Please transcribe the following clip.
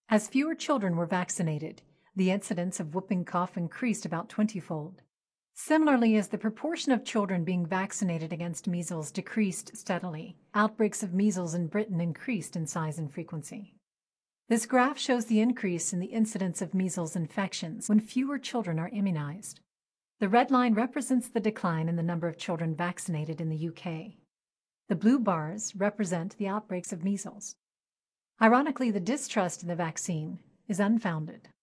As fewer children were vaccinated, the incidence of whooping cough increased about 20-fold. Similarly, as the proportion of children being vaccinated against measles decreased steadily, outbreaks of measles in Britain increased in size and frequency. This graph shows the increase in the incidence of measles infections when fewer children are immunized. The red line represents the decline in the number of children vaccinated in the UK. The blue bars represent the outbreaks of measles. Ironically, the distrust in the vaccine is unfounded.